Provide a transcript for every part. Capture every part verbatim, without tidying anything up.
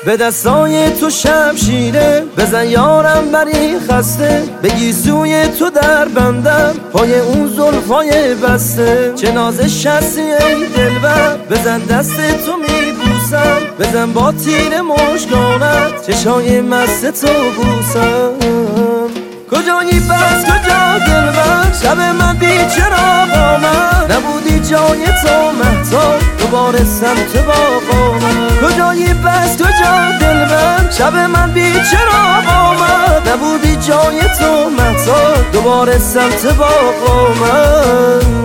به دستای تو شمشیره بزن یارم بری خسته بگی سوی تو در بندم پای اون زلفای بسته چه نازش هستی ای دلبر بزن دست تو میبوسم بزن با تیر مژگانت چشای مست تو بوسم کجایی بس کجا دلبر شب من بی چراغ آمد نبودی جای تو مهتاب دوباره سمت باغ آمد کجایی بس کجا دلبر شب من بی چراغ آمد نبودی جای تو مهتاب دوباره سمت باغ آمد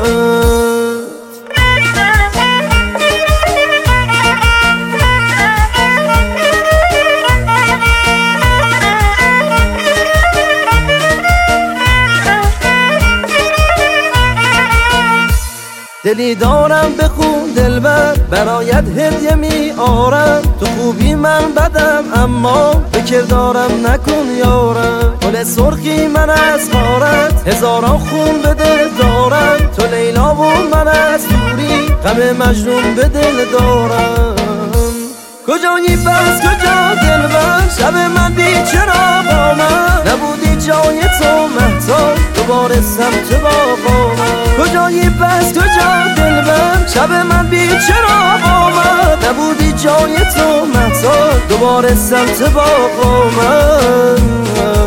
دلی دارم بخون دلبر برایت هدیه می آرم تو خوبی من بدم اما به کردارم نکن یارم گل سرخی من از خارت هزاران خون به دل دارم تو لیلا و من از دوری غم مجنون به دل دارم کجایی بس کجا دلبر شب من بی چراغ آمد نبودی جای تو مهتاب دوباره سمت باغ آمد کجایی بس کجا دلبر شب من بی چراغ آمد نبودی جای تو مهتاب دوباره سمت باغ آمد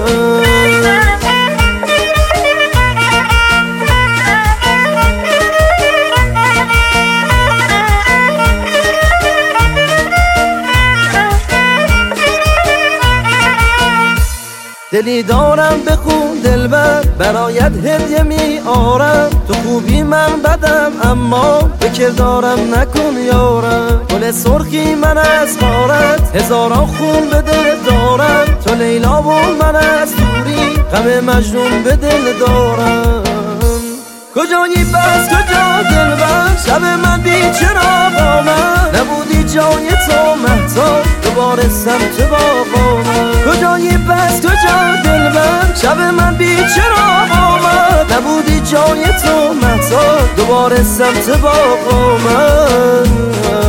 دلی دارم بخون دلبر برایت هدیه می آرم تو خوبی من بدم اما به کردارم نکن یارم گل سرخی من از خارت هزاران خون به دل دارم تو لیلا و من از دوری غم مجنون به دل دارم کجایی بس کجا دلبر شب من بی چراغ آمد نبودی جای تو مهتاب دوباره سمت باغ آمد کجایی بس کجا دلبر شب من بی چراغ آمد نبودی جای تو مهتاب دوباره سمت باغ آمد